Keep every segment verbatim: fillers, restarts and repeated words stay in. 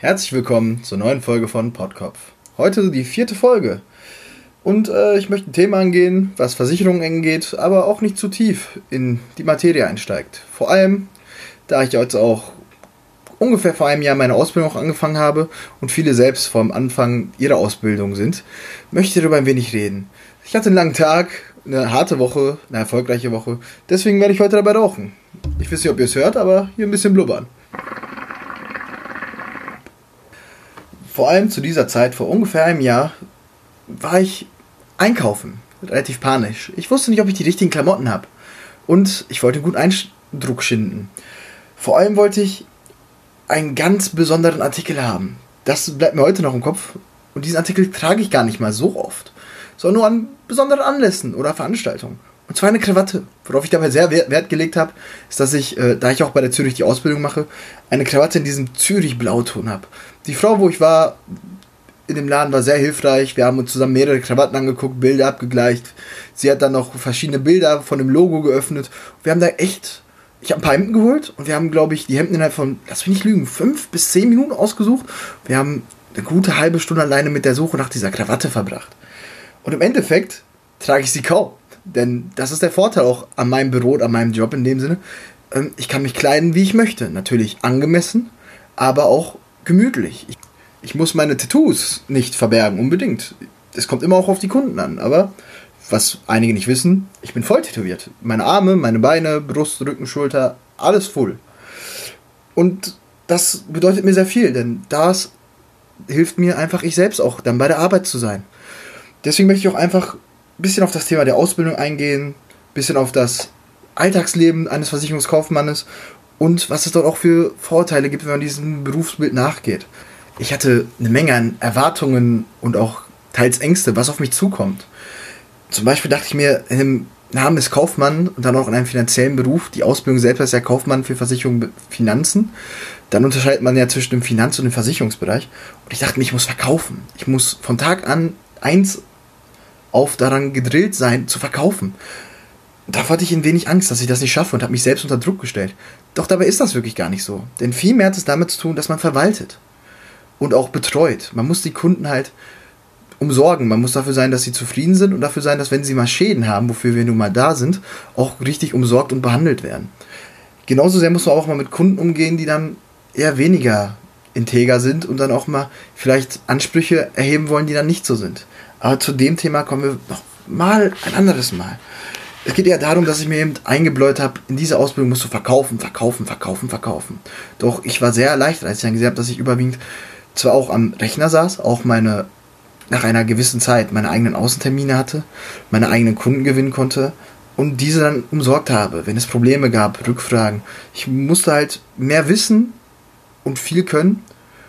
Herzlich willkommen zur neuen Folge von Podkopf. Heute die vierte Folge. Und äh, ich möchte ein Thema angehen, was Versicherungen angeht, aber auch nicht zu tief in die Materie einsteigt. Vor allem, da ich jetzt auch ungefähr vor einem Jahr meine Ausbildung auch angefangen habe und viele selbst vom Anfang ihrer Ausbildung sind, möchte ich darüber ein wenig reden. Ich hatte einen langen Tag, eine harte Woche, eine erfolgreiche Woche, deswegen werde ich heute dabei rauchen. Ich weiß nicht, ob ihr es hört, aber hier ein bisschen blubbern. Vor allem zu dieser Zeit, vor ungefähr einem Jahr, war ich einkaufen. Relativ panisch. Ich wusste nicht, ob ich die richtigen Klamotten habe. Und ich wollte einen guten Eindruck schinden. Vor allem wollte ich einen ganz besonderen Artikel haben. Das bleibt mir heute noch im Kopf. Und diesen Artikel trage ich gar nicht mal so oft. Sondern nur an besonderen Anlässen oder Veranstaltungen. Und zwar eine Krawatte. Worauf ich dabei sehr Wert gelegt habe, ist, dass ich, äh, da ich auch bei der Zürich die Ausbildung mache, eine Krawatte in diesem Zürich-Blauton habe. Die Frau, wo ich war, in dem Laden war sehr hilfreich. Wir haben uns zusammen mehrere Krawatten angeguckt, Bilder abgegleicht. Sie hat dann noch verschiedene Bilder von dem Logo geöffnet. Wir haben da echt, ich habe ein paar Hemden geholt und wir haben, glaube ich, die Hemden innerhalb von, lass mich nicht lügen, fünf bis zehn Minuten ausgesucht. Wir haben eine gute halbe Stunde alleine mit der Suche nach dieser Krawatte verbracht. Und im Endeffekt trage ich sie kaum. Denn das ist der Vorteil auch an meinem Büro und an meinem Job in dem Sinne. Ich kann mich kleiden, wie ich möchte. Natürlich angemessen, aber auch gemütlich. Ich, ich muss meine Tattoos nicht verbergen, unbedingt. Es kommt immer auch auf die Kunden an. Aber was einige nicht wissen, ich bin voll tätowiert. Meine Arme, meine Beine, Brust, Rücken, Schulter, alles voll. Und das bedeutet mir sehr viel, denn das hilft mir einfach, ich selbst auch dann bei der Arbeit zu sein. Deswegen möchte ich auch einfach ein bisschen auf das Thema der Ausbildung eingehen, ein bisschen auf das Alltagsleben eines Versicherungskaufmannes und was es dort auch für Vorteile gibt, wenn man diesem Berufsbild nachgeht. Ich hatte eine Menge an Erwartungen und auch teils Ängste, was auf mich zukommt. Zum Beispiel dachte ich mir, in dem Namen ist Kaufmann und dann auch in einem finanziellen Beruf. Die Ausbildung selbst ist ja Kaufmann für Versicherungen und Finanzen. Dann unterscheidet man ja zwischen dem Finanz- und dem Versicherungsbereich. Und ich dachte mir, ich muss verkaufen. Ich muss von Tag an eins auf daran gedrillt sein, zu verkaufen. Da hatte ich ein wenig Angst, dass ich das nicht schaffe und habe mich selbst unter Druck gestellt. Doch dabei ist das wirklich gar nicht so. Denn viel mehr hat es damit zu tun, dass man verwaltet und auch betreut. Man muss die Kunden halt umsorgen. Man muss dafür sein, dass sie zufrieden sind und dafür sein, dass wenn sie mal Schäden haben, wofür wir nun mal da sind, auch richtig umsorgt und behandelt werden. Genauso sehr muss man auch mal mit Kunden umgehen, die dann eher weniger integer sind und dann auch mal vielleicht Ansprüche erheben wollen, die dann nicht so sind. Aber zu dem Thema kommen wir noch mal ein anderes Mal. Es geht eher darum, dass ich mir eben eingebläut habe, in dieser Ausbildung musst du verkaufen, verkaufen, verkaufen, verkaufen. Doch ich war sehr erleichtert, als ich dann gesehen habe, dass ich überwiegend zwar auch am Rechner saß, auch meine, nach einer gewissen Zeit meine eigenen Außentermine hatte, meine eigenen Kunden gewinnen konnte und diese dann umsorgt habe, wenn es Probleme gab, Rückfragen. Ich musste halt mehr wissen und viel können,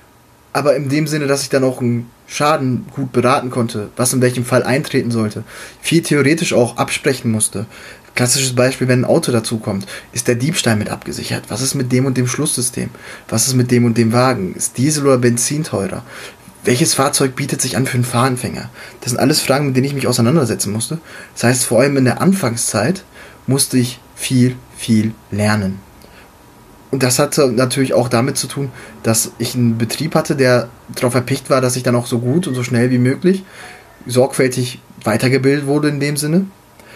aber in dem Sinne, dass ich dann auch einen Schaden gut beraten konnte, was in welchem Fall eintreten sollte. Viel theoretisch auch absprechen musste. Klassisches Beispiel, wenn ein Auto dazukommt, ist der Diebstahl mit abgesichert? Was ist mit dem und dem Schlusssystem? Was ist mit dem und dem Wagen? Ist Diesel oder Benzin teurer? Welches Fahrzeug bietet sich an für einen Fahranfänger? Das sind alles Fragen, mit denen ich mich auseinandersetzen musste. Das heißt, vor allem in der Anfangszeit musste ich viel, viel lernen. Und das hatte natürlich auch damit zu tun, dass ich einen Betrieb hatte, der darauf erpicht war, dass ich dann auch so gut und so schnell wie möglich sorgfältig weitergebildet wurde in dem Sinne.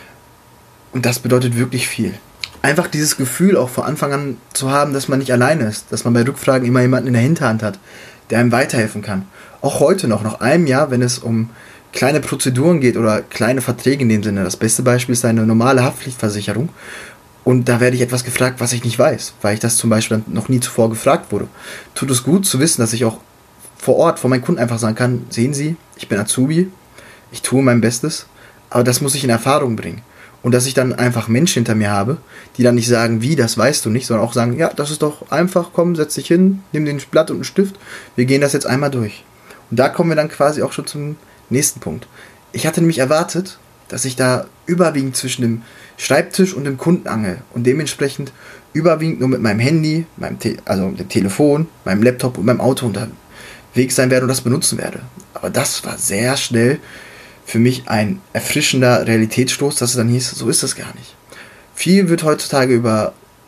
Und das bedeutet wirklich viel. Einfach dieses Gefühl auch von Anfang an zu haben, dass man nicht alleine ist, dass man bei Rückfragen immer jemanden in der Hinterhand hat, der einem weiterhelfen kann. Auch heute noch, nach einem Jahr, wenn es um kleine Prozeduren geht oder kleine Verträge in dem Sinne. Das beste Beispiel ist eine normale Haftpflichtversicherung. Und da werde ich etwas gefragt, was ich nicht weiß, weil ich das zum Beispiel noch nie zuvor gefragt wurde. Tut es gut zu wissen, dass ich auch vor Ort vor meinen Kunden einfach sagen kann, sehen Sie, ich bin Azubi, ich tue mein Bestes, aber das muss ich in Erfahrung bringen. Und dass ich dann einfach Menschen hinter mir habe, die dann nicht sagen, wie, das weißt du nicht, sondern auch sagen, ja, das ist doch einfach, komm, setz dich hin, nimm den Blatt und einen Stift, wir gehen das jetzt einmal durch. Und da kommen wir dann quasi auch schon zum nächsten Punkt. Ich hatte nämlich erwartet, dass ich da überwiegend zwischen dem Schreibtisch und dem Kunden angel und dementsprechend überwiegend nur mit meinem Handy, meinem Te- also dem Telefon, meinem Laptop und meinem Auto unterwegs sein werde und das benutzen werde. Aber das war sehr schnell für mich ein erfrischender Realitätsstoß, dass es dann hieß, so ist das gar nicht. Viel wird heutzutage über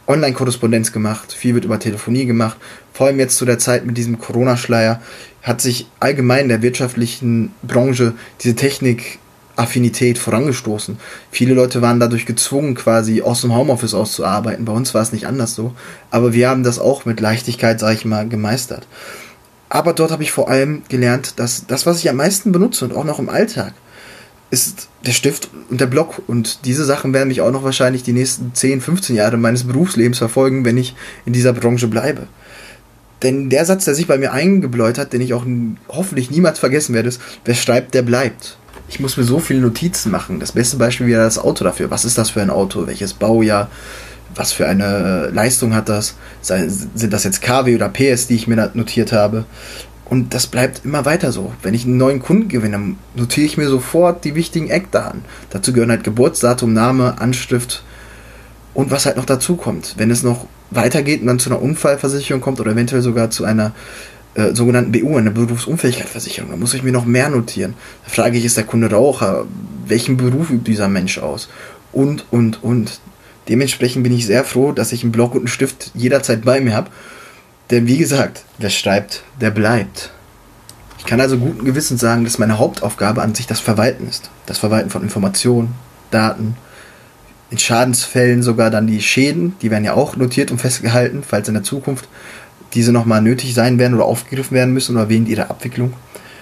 Online-Korrespondenz gemacht, viel wird über Telefonie gemacht. Vor allem jetzt zu der Zeit mit diesem Corona-Schleier hat sich allgemein in der wirtschaftlichen Branche diese Technik-Affinität vorangestoßen. Viele Leute waren dadurch gezwungen, quasi aus dem Homeoffice auszuarbeiten. Bei uns war es nicht anders so. Aber wir haben das auch mit Leichtigkeit, sage ich mal, gemeistert. Aber dort habe ich vor allem gelernt, dass das, was ich am meisten benutze und auch noch im Alltag, ist der Stift und der Block. Und diese Sachen werden mich auch noch wahrscheinlich die nächsten zehn, fünfzehn Jahre meines Berufslebens verfolgen, wenn ich in dieser Branche bleibe. Denn der Satz, der sich bei mir eingebläut hat, den ich auch hoffentlich niemals vergessen werde, ist: Wer schreibt, der bleibt. Ich muss mir so viele Notizen machen. Das beste Beispiel wäre das Auto dafür. Was ist das für ein Auto? Welches Baujahr? Was für eine Leistung hat das? Sind das jetzt K W oder P S, die ich mir notiert habe? Und das bleibt immer weiter so. Wenn ich einen neuen Kunden gewinne, notiere ich mir sofort die wichtigen Eckdaten. Dazu gehören halt Geburtsdatum, Name, Anschrift und was halt noch dazu kommt. Wenn es noch weitergeht und dann zu einer Unfallversicherung kommt oder eventuell sogar zu einer äh, sogenannten B U, einer Berufsunfähigkeitsversicherung, dann muss ich mir noch mehr notieren. Da frage ich, ist der Kunde Raucher? Welchen Beruf übt dieser Mensch aus? Und, und, und. Dementsprechend bin ich sehr froh, dass ich einen Block und einen Stift jederzeit bei mir habe. Denn wie gesagt, wer schreibt, der bleibt. Ich kann also guten Gewissens sagen, dass meine Hauptaufgabe an sich das Verwalten ist. Das Verwalten von Informationen, Daten, in Schadensfällen sogar dann die Schäden, die werden ja auch notiert und festgehalten, falls in der Zukunft diese nochmal nötig sein werden oder aufgegriffen werden müssen oder wegen ihrer Abwicklung.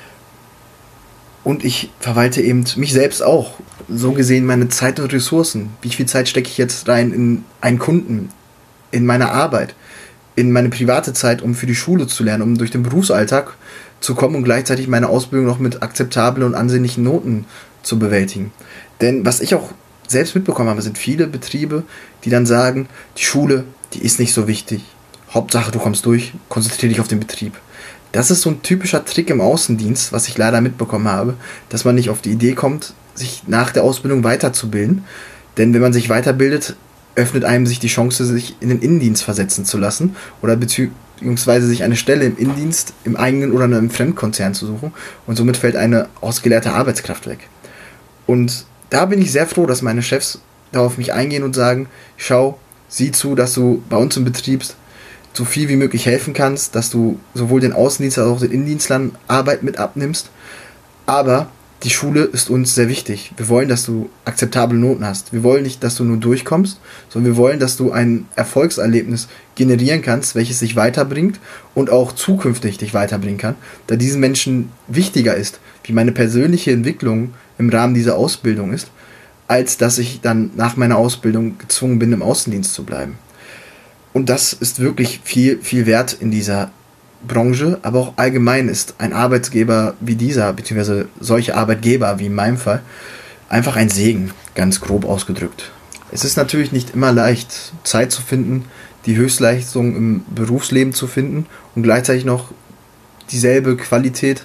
Und ich verwalte eben mich selbst auch. So gesehen meine Zeit und Ressourcen. Wie viel Zeit stecke ich jetzt rein in einen Kunden, in meine Arbeit, in meine private Zeit, um für die Schule zu lernen, um durch den Berufsalltag zu kommen und gleichzeitig meine Ausbildung noch mit akzeptablen und ansehnlichen Noten zu bewältigen. Denn was ich auch selbst mitbekommen habe, sind viele Betriebe, die dann sagen, die Schule, die ist nicht so wichtig. Hauptsache, du kommst durch, konzentriere dich auf den Betrieb. Das ist so ein typischer Trick im Außendienst, was ich leider mitbekommen habe, dass man nicht auf die Idee kommt, sich nach der Ausbildung weiterzubilden. Denn wenn man sich weiterbildet, öffnet einem sich die Chance, sich in den Innendienst versetzen zu lassen oder beziehungsweise sich eine Stelle im Innendienst, im eigenen oder einem Fremdkonzern zu suchen, und somit fällt eine ausgelehrte Arbeitskraft weg. Und da bin ich sehr froh, dass meine Chefs darauf mich eingehen und sagen, schau, sieh zu, dass du bei uns im Betrieb so viel wie möglich helfen kannst, dass du sowohl den Außendienst als auch den Innendienstlern Arbeit mit abnimmst, aber die Schule ist uns sehr wichtig. Wir wollen, dass du akzeptable Noten hast. Wir wollen nicht, dass du nur durchkommst, sondern wir wollen, dass du ein Erfolgserlebnis generieren kannst, welches dich weiterbringt und auch zukünftig dich weiterbringen kann, da diesen Menschen wichtiger ist, wie meine persönliche Entwicklung im Rahmen dieser Ausbildung ist, als dass ich dann nach meiner Ausbildung gezwungen bin, im Außendienst zu bleiben. Und das ist wirklich viel, viel wert in dieser Branche, aber auch allgemein ist ein Arbeitsgeber wie dieser, beziehungsweise solche Arbeitgeber wie in meinem Fall, einfach ein Segen, ganz grob ausgedrückt. Es ist natürlich nicht immer leicht, Zeit zu finden, die Höchstleistung im Berufsleben zu finden und gleichzeitig noch dieselbe Qualität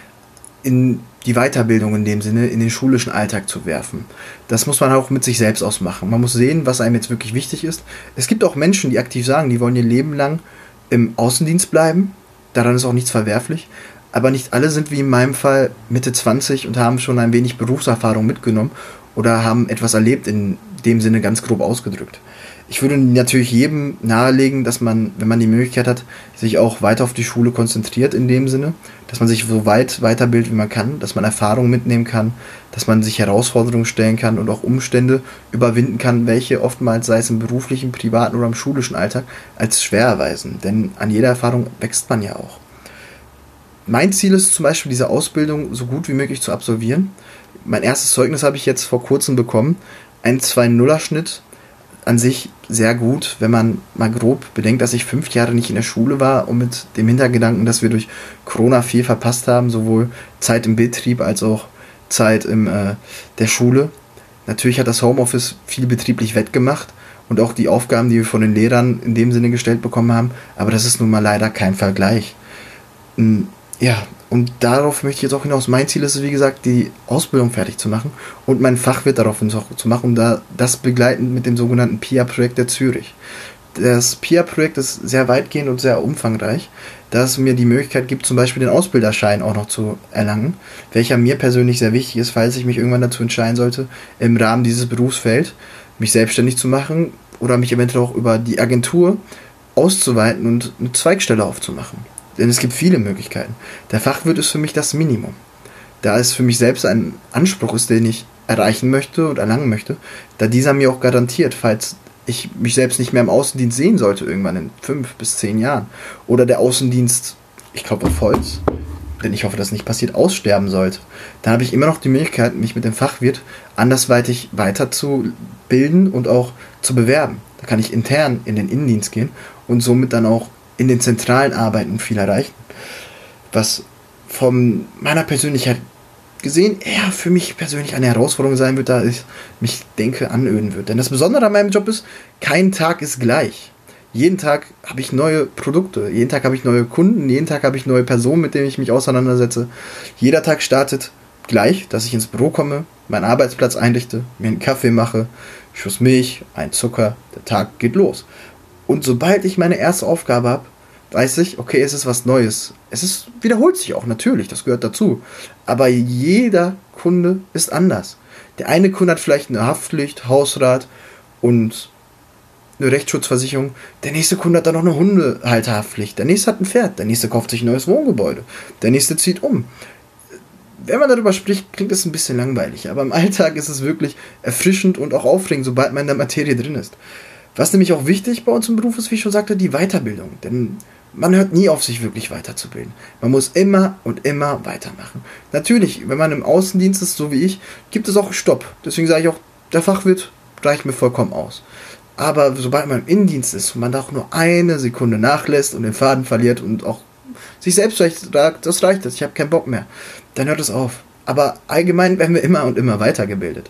in die Weiterbildung in dem Sinne, in den schulischen Alltag zu werfen. Das muss man auch mit sich selbst ausmachen. Man muss sehen, was einem jetzt wirklich wichtig ist. Es gibt auch Menschen, die aktiv sagen, die wollen ihr Leben lang im Außendienst bleiben. Daran ist auch nichts verwerflich. Aber nicht alle sind wie in meinem Fall Mitte zwanzig und haben schon ein wenig Berufserfahrung mitgenommen oder haben etwas erlebt, in dem Sinne ganz grob ausgedrückt. Ich würde natürlich jedem nahelegen, dass man, wenn man die Möglichkeit hat, sich auch weiter auf die Schule konzentriert in dem Sinne, dass man sich so weit weiterbildet, wie man kann, dass man Erfahrungen mitnehmen kann, dass man sich Herausforderungen stellen kann und auch Umstände überwinden kann, welche oftmals, sei es im beruflichen, privaten oder im schulischen Alltag, als schwer erweisen. Denn an jeder Erfahrung wächst man ja auch. Mein Ziel ist zum Beispiel, diese Ausbildung so gut wie möglich zu absolvieren. Mein erstes Zeugnis habe ich jetzt vor kurzem bekommen. Ein zwei Komma null Schnitt. An sich sehr gut, wenn man mal grob bedenkt, dass ich fünf Jahre nicht in der Schule war und mit dem Hintergedanken, dass wir durch Corona viel verpasst haben, sowohl Zeit im Betrieb als auch Zeit in äh, der Schule. Natürlich hat das Homeoffice viel betrieblich wettgemacht und auch die Aufgaben, die wir von den Lehrern in dem Sinne gestellt bekommen haben, aber das ist nun mal leider kein Vergleich. Ja, und darauf möchte ich jetzt auch hinaus. Mein Ziel ist es, wie gesagt, die Ausbildung fertig zu machen und mein Fachwirt darauf zu machen, und da das begleitend mit dem sogenannten P I A-Projekt der Zürich. Das P I A-Projekt ist sehr weitgehend und sehr umfangreich, da es mir die Möglichkeit gibt, zum Beispiel den Ausbilderschein auch noch zu erlangen, welcher mir persönlich sehr wichtig ist, falls ich mich irgendwann dazu entscheiden sollte, im Rahmen dieses Berufsfelds mich selbstständig zu machen oder mich eventuell auch über die Agentur auszuweiten und eine Zweigstelle aufzumachen. Denn es gibt viele Möglichkeiten. Der Fachwirt ist für mich das Minimum. Da es für mich selbst ein Anspruch ist, den ich erreichen möchte und erlangen möchte, da dieser mir auch garantiert, falls ich mich selbst nicht mehr im Außendienst sehen sollte, irgendwann in fünf bis zehn Jahren, oder der Außendienst, ich glaube auf Holz, denn ich hoffe, dass nicht passiert, aussterben sollte, dann habe ich immer noch die Möglichkeit, mich mit dem Fachwirt andersweitig weiterzubilden und auch zu bewerben. Da kann ich intern in den Innendienst gehen und somit dann auch in den zentralen Arbeiten und viel erreichen. Was von meiner Persönlichkeit gesehen eher für mich persönlich eine Herausforderung sein wird, da ich mich denke, anöden wird. Denn das Besondere an meinem Job ist, kein Tag ist gleich. Jeden Tag habe ich neue Produkte, jeden Tag habe ich neue Kunden, jeden Tag habe ich neue Personen, mit denen ich mich auseinandersetze. Jeder Tag startet gleich, dass ich ins Büro komme, meinen Arbeitsplatz einrichte, mir einen Kaffee mache, Schuss Milch, ein Zucker, der Tag geht los. Und sobald ich meine erste Aufgabe habe, weiß ich, okay, es ist was Neues. Es ist, wiederholt sich auch, natürlich, das gehört dazu. Aber jeder Kunde ist anders. Der eine Kunde hat vielleicht eine Haftpflicht, Hausrat und eine Rechtsschutzversicherung. Der nächste Kunde hat dann noch eine Hundehalterhaftpflicht. Der nächste hat ein Pferd. Der nächste kauft sich ein neues Wohngebäude. Der nächste zieht um. Wenn man darüber spricht, klingt es ein bisschen langweilig. Aber im Alltag ist es wirklich erfrischend und auch aufregend, sobald man in der Materie drin ist. Was nämlich auch wichtig bei uns im Beruf ist, wie ich schon sagte, die Weiterbildung. Denn man hört nie auf, sich wirklich weiterzubilden. Man muss immer und immer weitermachen. Natürlich, wenn man im Außendienst ist, so wie ich, gibt es auch Stopp. Deswegen sage ich auch, der Fachwirt reicht mir vollkommen aus. Aber sobald man im Innendienst ist und man da auch nur eine Sekunde nachlässt und den Faden verliert und auch sich selbst vielleicht sagt, das reicht jetzt, ich habe keinen Bock mehr, dann hört es auf. Aber allgemein werden wir immer und immer weitergebildet.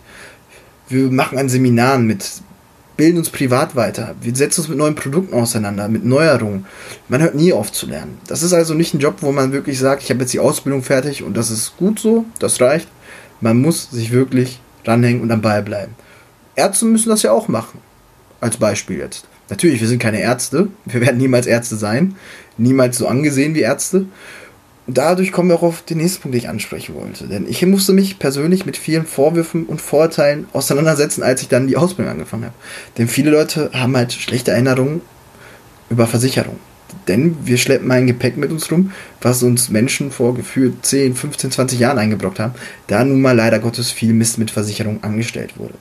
Wir machen an Seminaren mit, bilden uns privat weiter, wir setzen uns mit neuen Produkten auseinander, mit Neuerungen. Man hört nie auf zu lernen. Das ist also nicht ein Job, wo man wirklich sagt, ich habe jetzt die Ausbildung fertig und das ist gut so, das reicht. Man muss sich wirklich ranhängen und am Ball bleiben. Ärzte müssen das ja auch machen. Als Beispiel jetzt. Natürlich, wir sind keine Ärzte. Wir werden niemals Ärzte sein. Niemals so angesehen wie Ärzte. Und dadurch kommen wir auch auf den nächsten Punkt, den ich ansprechen wollte. Denn ich musste mich persönlich mit vielen Vorwürfen und Vorurteilen auseinandersetzen, als ich dann die Ausbildung angefangen habe. Denn viele Leute haben halt schlechte Erinnerungen über Versicherung. Denn wir schleppen ein Gepäck mit uns rum, was uns Menschen vor gefühlt zehn, fünfzehn, zwanzig Jahren eingebrockt haben, da nun mal leider Gottes viel Mist mit Versicherung angestellt wurde.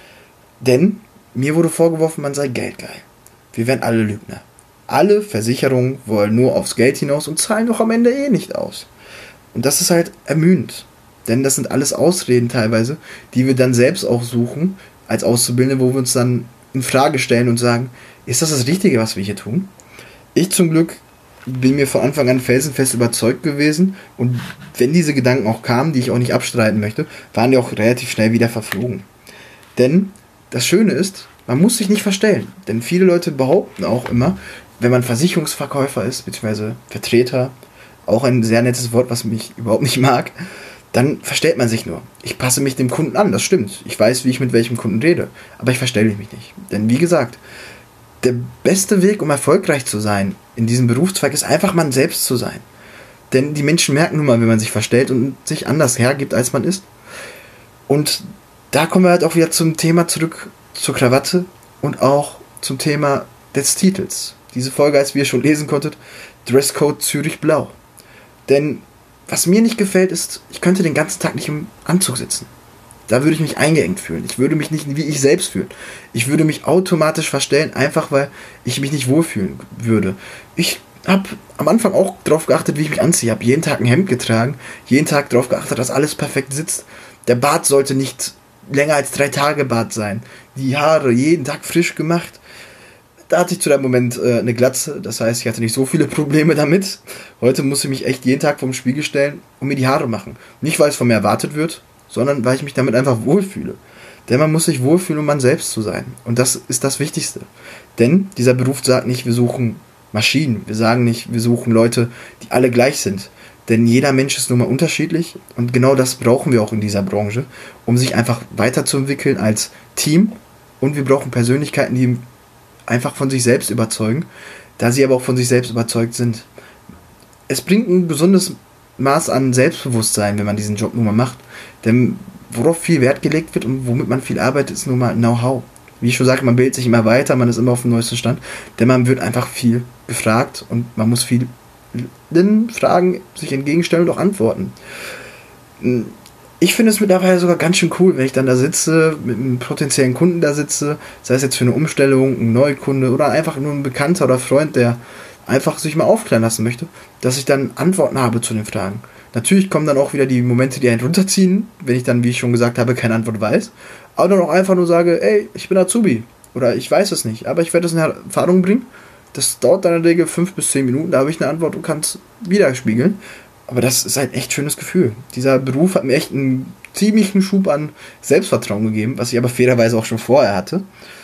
Denn mir wurde vorgeworfen, man sei geldgeil. Wir wären alle Lügner. Alle Versicherungen wollen nur aufs Geld hinaus und zahlen doch am Ende eh nicht aus. Und das ist halt ermüdend. Denn das sind alles Ausreden teilweise, die wir dann selbst auch suchen, als Auszubildende, wo wir uns dann in Frage stellen und sagen, ist das das Richtige, was wir hier tun? Ich zum Glück bin mir von Anfang an felsenfest überzeugt gewesen und wenn diese Gedanken auch kamen, die ich auch nicht abstreiten möchte, waren die auch relativ schnell wieder verflogen. Denn das Schöne ist, man muss sich nicht verstellen. Denn viele Leute behaupten auch immer, wenn man Versicherungsverkäufer ist, beziehungsweise Vertreter, auch ein sehr nettes Wort, was mich überhaupt nicht mag, dann verstellt man sich nur. Ich passe mich dem Kunden an, das stimmt. Ich weiß, wie ich mit welchem Kunden rede. Aber ich verstelle mich nicht. Denn wie gesagt, der beste Weg, um erfolgreich zu sein in diesem Berufszweig, ist einfach man selbst zu sein. Denn die Menschen merken nun mal, wenn man sich verstellt und sich anders hergibt, als man ist. Und da kommen wir halt auch wieder zum Thema zurück, zur Krawatte und auch zum Thema des Titels. Diese Folge, als ihr schon lesen konntet, Dresscode Zürich Blau. Denn was mir nicht gefällt, ist, ich könnte den ganzen Tag nicht im Anzug sitzen. Da würde ich mich eingeengt fühlen. Ich würde mich nicht wie ich selbst fühlen. Ich würde mich automatisch verstellen, einfach weil ich mich nicht wohlfühlen würde. Ich habe am Anfang auch darauf geachtet, wie ich mich anziehe. Ich habe jeden Tag ein Hemd getragen, jeden Tag darauf geachtet, dass alles perfekt sitzt. Der Bart sollte nicht länger als drei Tage Bart sein. Die Haare jeden Tag frisch gemacht. Da hatte ich zu dem Moment äh, eine Glatze, das heißt, ich hatte nicht so viele Probleme damit. Heute muss ich mich echt jeden Tag vorm Spiegel stellen und mir die Haare machen. Nicht, weil es von mir erwartet wird, sondern weil ich mich damit einfach wohlfühle. Denn man muss sich wohlfühlen, um man selbst zu sein. Und das ist das Wichtigste. Denn dieser Beruf sagt nicht, wir suchen Maschinen. Wir sagen nicht, wir suchen Leute, die alle gleich sind. Denn jeder Mensch ist nun mal unterschiedlich. Und genau das brauchen wir auch in dieser Branche, um sich einfach weiterzuentwickeln als Team. Und wir brauchen Persönlichkeiten, die einfach von sich selbst überzeugen, da sie aber auch von sich selbst überzeugt sind. Es bringt ein gesundes Maß an Selbstbewusstsein, wenn man diesen Job nun mal macht. Denn worauf viel Wert gelegt wird und womit man viel arbeitet, ist nun mal Know-how. Wie ich schon sagte, man bildet sich immer weiter, man ist immer auf dem neuesten Stand, denn man wird einfach viel gefragt und man muss vielen Fragen sich entgegenstellen und auch antworten. Ich finde es mittlerweile sogar ganz schön cool, wenn ich dann da sitze, mit einem potenziellen Kunden da sitze, sei es jetzt für eine Umstellung, ein Neukunde oder einfach nur ein Bekannter oder Freund, der einfach sich mal aufklären lassen möchte, dass ich dann Antworten habe zu den Fragen. Natürlich kommen dann auch wieder die Momente, die einen runterziehen, wenn ich dann, wie ich schon gesagt habe, keine Antwort weiß. Aber dann auch einfach nur sage, ey, ich bin Azubi. Oder ich weiß es nicht, aber ich werde es in Erfahrung bringen. Das dauert dann in der Regel fünf bis zehn Minuten, da habe ich eine Antwort und kann es widerspiegeln. Aber das ist halt echt schönes Gefühl. Dieser Beruf hat mir echt einen ziemlichen Schub an Selbstvertrauen gegeben, was ich aber fairerweise auch schon vorher hatte.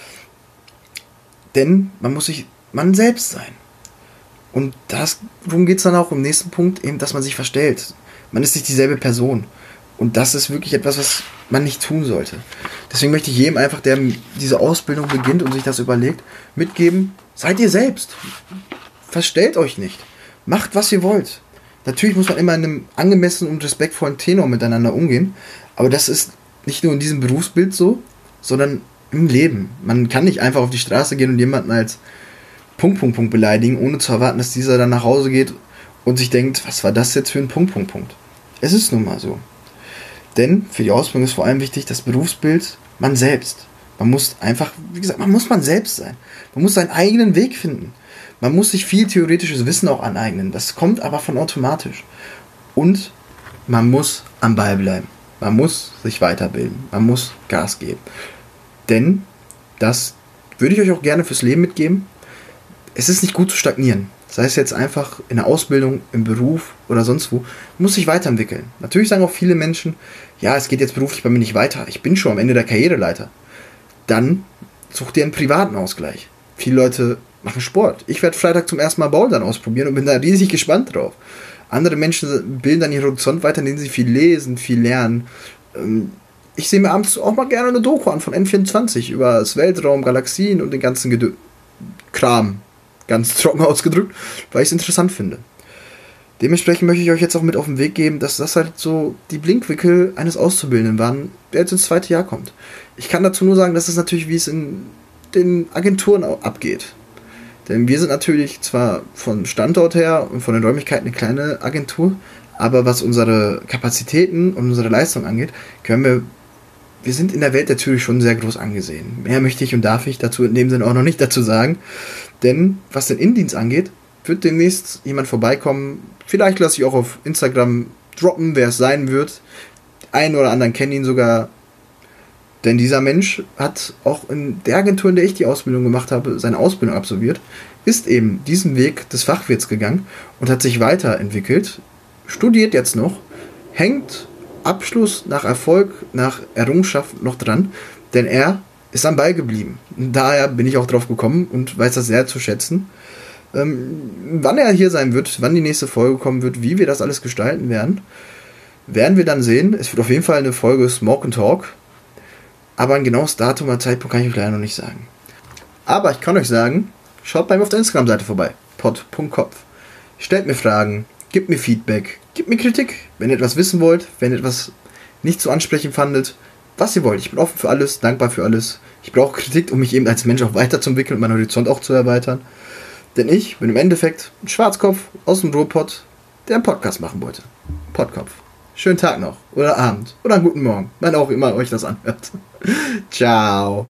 Denn man muss sich man selbst sein. Und das, worum geht es dann auch im nächsten Punkt, eben, dass man sich verstellt. Man ist nicht dieselbe Person. Und das ist wirklich etwas, was man nicht tun sollte. Deswegen möchte ich jedem einfach, der diese Ausbildung beginnt und sich das überlegt, mitgeben, seid ihr selbst. Verstellt euch nicht. Macht, was ihr wollt. Natürlich muss man immer in einem angemessenen und respektvollen Tenor miteinander umgehen, aber das ist nicht nur in diesem Berufsbild so, sondern im Leben. Man kann nicht einfach auf die Straße gehen und jemanden als Punkt, Punkt, Punkt beleidigen, ohne zu erwarten, dass dieser dann nach Hause geht und sich denkt, was war das jetzt für ein Punkt, Punkt, Punkt. Es ist nun mal so. Denn für die Ausbildung ist vor allem wichtig, das Berufsbild, man selbst. Man muss einfach, wie gesagt, man muss man selbst sein. Man muss seinen eigenen Weg finden. Man muss sich viel theoretisches Wissen auch aneignen. Das kommt aber von automatisch. Und man muss am Ball bleiben. Man muss sich weiterbilden. Man muss Gas geben. Denn, das würde ich euch auch gerne fürs Leben mitgeben, es ist nicht gut zu stagnieren. Sei es jetzt einfach in der Ausbildung, im Beruf oder sonst wo, muss sich weiterentwickeln. Natürlich sagen auch viele Menschen, ja, es geht jetzt beruflich bei mir nicht weiter. Ich bin schon am Ende der Karriereleiter. Dann such dir einen privaten Ausgleich. Viele Leute machen Sport. Ich werde Freitag zum ersten Mal Bouldern ausprobieren und bin da riesig gespannt drauf. Andere Menschen bilden dann ihren Horizont weiter, indem sie viel lesen, viel lernen. Ich sehe mir abends auch mal gerne eine Doku an von N vierundzwanzig über das Weltraum, Galaxien und den ganzen Gedö- Kram. Ganz trocken ausgedrückt, weil ich es interessant finde. Dementsprechend möchte ich euch jetzt auch mit auf den Weg geben, dass das halt so die Blickwinkel eines Auszubildenden waren, der jetzt ins zweite Jahr kommt. Ich kann dazu nur sagen, das ist natürlich, wie es in den Agenturen auch abgeht. Denn wir sind natürlich zwar vom Standort her und von den Räumlichkeiten eine kleine Agentur, aber was unsere Kapazitäten und unsere Leistung angeht, können wir, wir sind in der Welt natürlich schon sehr groß angesehen. Mehr möchte ich und darf ich dazu in dem Sinne auch noch nicht dazu sagen. Denn was den Innendienst angeht, wird demnächst jemand vorbeikommen. Vielleicht lasse ich auch auf Instagram droppen, wer es sein wird. Einen oder anderen kennen ihn sogar. Denn dieser Mensch hat auch in der Agentur, in der ich die Ausbildung gemacht habe, seine Ausbildung absolviert, ist eben diesen Weg des Fachwirts gegangen und hat sich weiterentwickelt, studiert jetzt noch, hängt Abschluss nach Erfolg, nach Errungenschaft noch dran, denn er ist am Ball geblieben. Daher bin ich auch drauf gekommen und weiß das sehr zu schätzen. Ähm, wann er hier sein wird, wann die nächste Folge kommen wird, wie wir das alles gestalten werden, werden wir dann sehen. Es wird auf jeden Fall eine Folge Smoke and Talk, aber ein genaues Datum oder Zeitpunkt kann ich euch leider noch nicht sagen. Aber ich kann euch sagen, schaut bei mir auf der Instagram-Seite vorbei, pod punkt kopf. Stellt mir Fragen, gebt mir Feedback, gebt mir Kritik, wenn ihr etwas wissen wollt, wenn ihr etwas nicht so ansprechend fandet, was ihr wollt. Ich bin offen für alles, dankbar für alles. Ich brauche Kritik, um mich eben als Mensch auch weiterzuentwickeln und meinen Horizont auch zu erweitern. Denn ich bin im Endeffekt ein Schwarzkopf aus dem Ruhrpott, der einen Podcast machen wollte. Pottkopf. Schönen Tag noch. Oder Abend. Oder einen guten Morgen. Wann auch immer euch das anhört. Ciao.